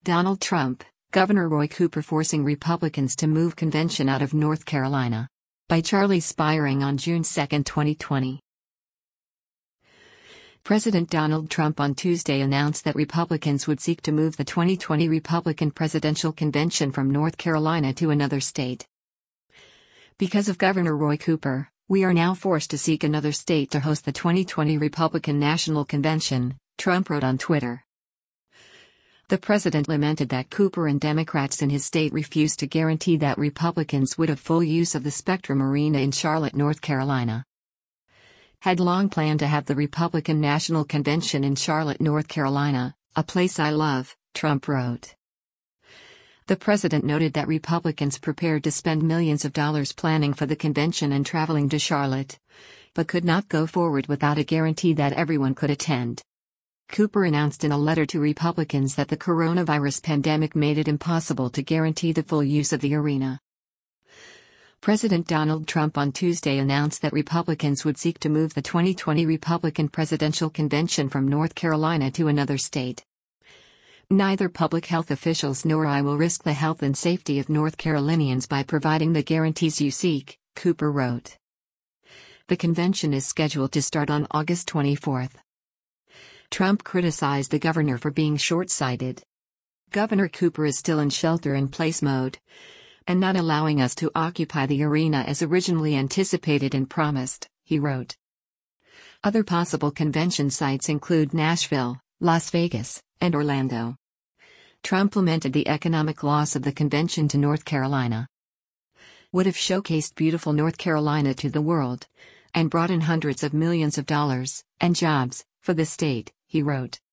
Donald Trump, Governor Roy Cooper forcing Republicans to move convention out of North Carolina. By Charlie Spiring on June 2, 2020. President Donald Trump on Tuesday announced that Republicans would seek to move the 2020 Republican presidential convention from North Carolina to another state. Because of Governor Roy Cooper, we are now forced to seek another state to host the 2020 Republican National Convention, Trump wrote on Twitter. The president lamented that Cooper and Democrats in his state refused to guarantee that Republicans would have full use of the Spectrum Arena in Charlotte, North Carolina. Had long planned to have the Republican National Convention in Charlotte, North Carolina, a place I love, Trump wrote. The president noted that Republicans prepared to spend millions of dollars planning for the convention and traveling to Charlotte, but could not go forward without a guarantee that everyone could attend. Cooper announced in a letter to Republicans that the coronavirus pandemic made it impossible to guarantee the full use of the arena. President Donald Trump on Tuesday announced that Republicans would seek to move the 2020 Republican presidential convention from North Carolina to another state. Neither public health officials nor I will risk the health and safety of North Carolinians by providing the guarantees you seek, Cooper wrote. The convention is scheduled to start on August 24. Trump criticized the governor for being short-sighted. Governor Cooper is still in shelter-in-place mode, and not allowing us to occupy the arena as originally anticipated and promised, he wrote. Other possible convention sites include Nashville, Las Vegas, and Orlando. Trump lamented the economic loss of the convention to North Carolina. Would have showcased beautiful North Carolina to the world, and brought in hundreds of millions of dollars, and jobs, for the state, he wrote.